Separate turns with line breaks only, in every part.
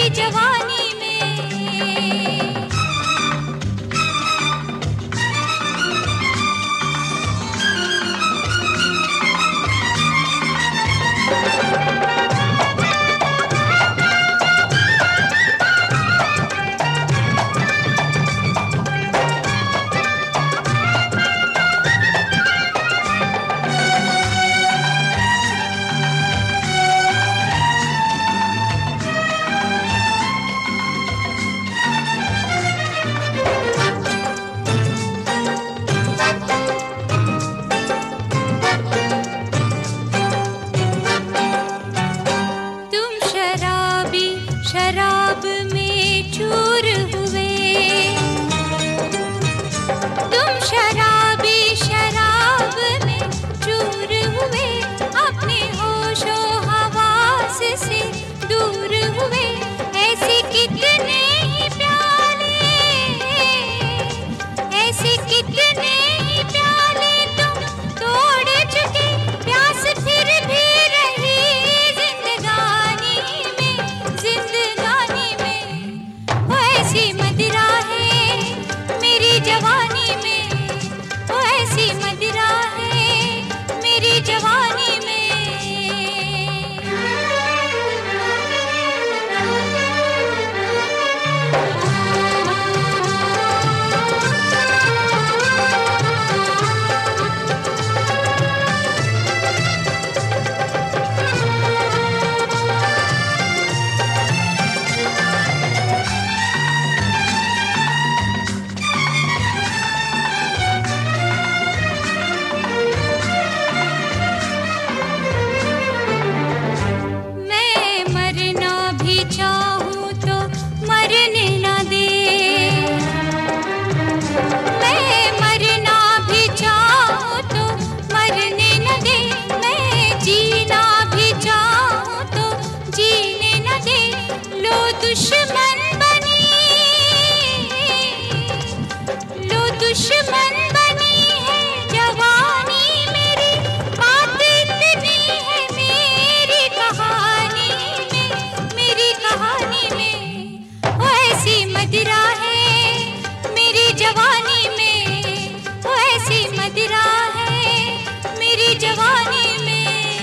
जवानी में। शराब में चूर हुए, तुम शराबी शराब में चूर हुए, अपने होशो हवास से दूर हुए। ऐसे कितने ही प्याले, ऐसे कितने ही प्याले तुम तोड़ चुके, प्यास फिर भी रही जिंदगानी में, जिंदगानी में। वो ऐसी मदिरा है मेरी जवानी में, वो ऐसी मदिरा है मेरी जवानी में। चाहूं तो मरने ना दे, मैं मरना भी चाहूं तो मरने न दे, मैं जीना भी चाहूं तो जीने न दे। लो दुश्मन बनी, लो दुश्मन बनी है जवानी मेरी, बात इतनी है मेरी कहानी में, मेरी कहानी में। वो ऐसी मदिरा है मेरी जवानी में, वो ऐसी मदिरा है मेरी जवानी में।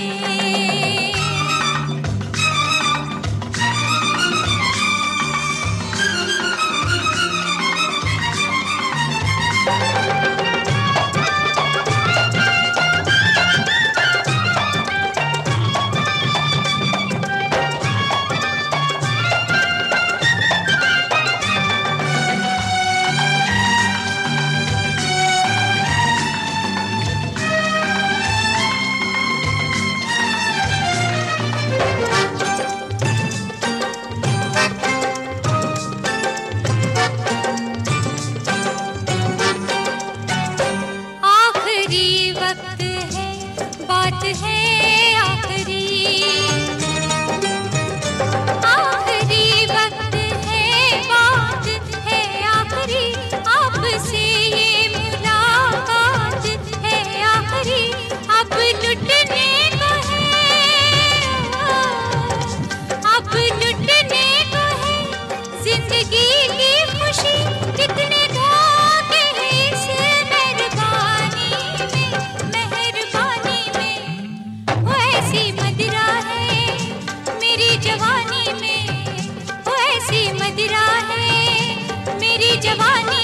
बात है आखिरी, आखिरी वक्त है, बात है आखिरी, आपसे ये मुलाकात है आखिरी। अब लुटने को है, अब लुटने को है जिंदगी की खुशी, कितने धोखे हैं इस मेहरबानी में, मेहरबानी में। वो ऐसी मदिरा है मेरी जवानी में, वो ऐसी मदिरा है मेरी जवानी